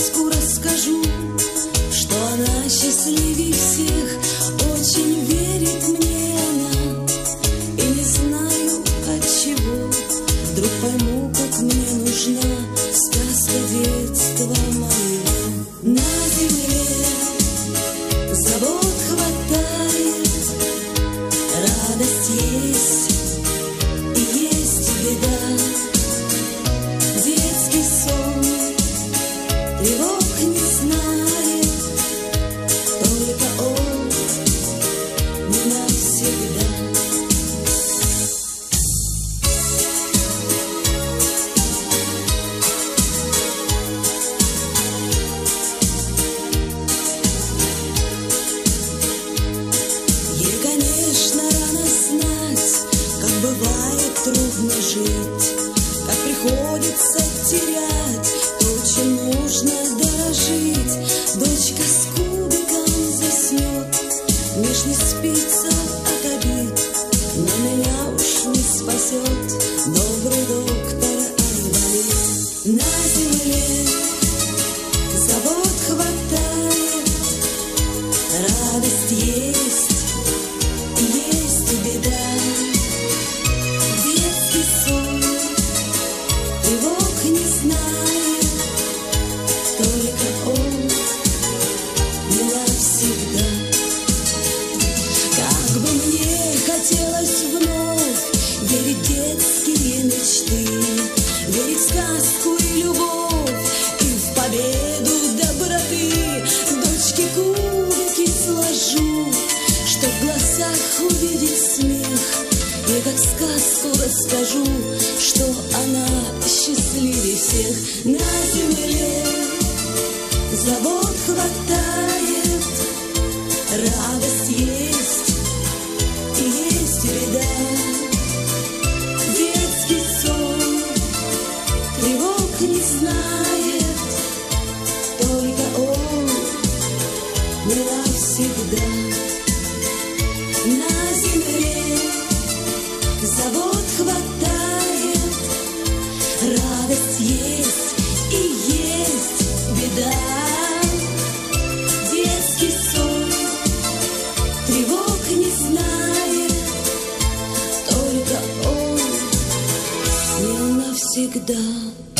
сказку расскажу, что она счастливее всех. Очень верит мне она, и не знаю отчего. Вдруг пойму, как мне нужна сказка детства моего. На земле забот хватает, радость есть и есть беда. Детский сон тревог не знает, только он не навсегда. Ей, конечно, рано знать, как бывает трудно жить, как приходится терять то, чем нужно дорожить. Дочка с кубиком заснет, меж не спится от обид, но меня уж не спасет добрый доктор Айболит. На земле забот хватает, радость есть и есть беда. Детский сон тревог не знает, только он не навсегда. Как бы мне хотелось вновь верить в детские мечты, верить в сказку и любовь, и в победу доброты. Дочке кубики сложу, чтоб в глазах увидеть смех, и как сказку расскажу, что она счастливее всех. На земле забот хватает, радость есть и есть беда. Детский сон тревог не знает, только он не навсегда. На земле забот хватает, радость есть и есть беда. Детский сон тревог не знает, только он не навсегда.